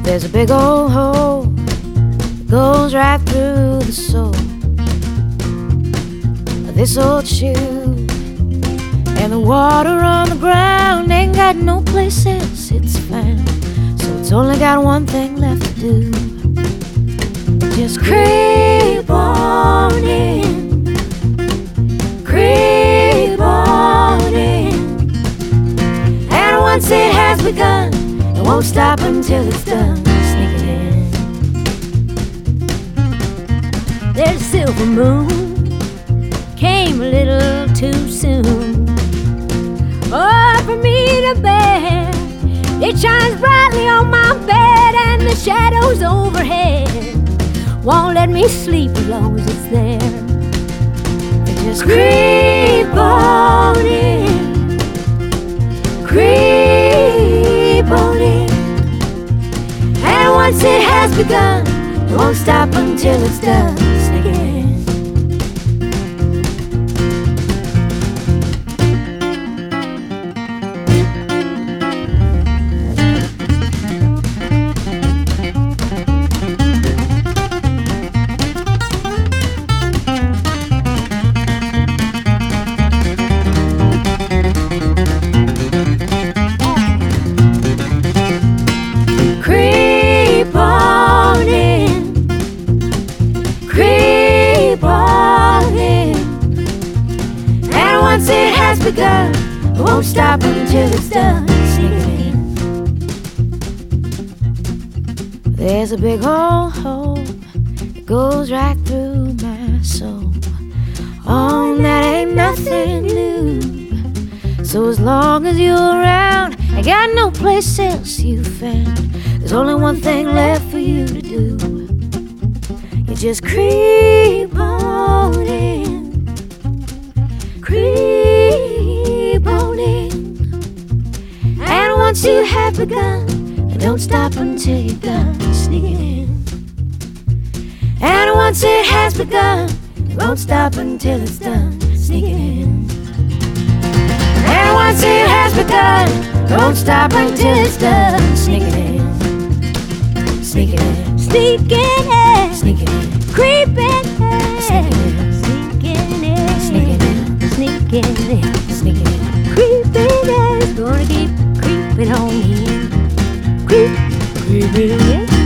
There's a big old hole that goes right through the sole of this old shoe, and the water on the ground ain't got no place else it's found. So it's only got one thing left to do. Just creep on in, creep on in. And once it has begun, it won't stop until it's done. Sneaking in. There's a silver moon, came a little too soon. Oh, for me to bear. It shines brightly on my bed, and the shadows overhead won't let me sleep as long as it's there. Just creep on in, creep on in. And once it has begun, it won't stop until it's done. Sneak it in. Once it has begun, it won't stop until it's done. Sneaking in. There's a big old hole that goes right through my soul. Oh, that ain't nothing new. So as long as you're around, I got no place else you found. There's only one thing left for you to do. You just creep on in, creep on in. And once you have begun, don't stop until you're done. Sneaking in. And once it has begun, it won't stop until it's done. Sneaking in. And once it has begun, don't stop until it's done. Sneaking in. Sneaking in. Sneaking in. Sneaking in. Creeping in. Sneaking in. Sneaking in. Sneaking in. Sneaking in. Sneaking in. Creeping in. Gonna keep creeping on in. Creep, creeping in.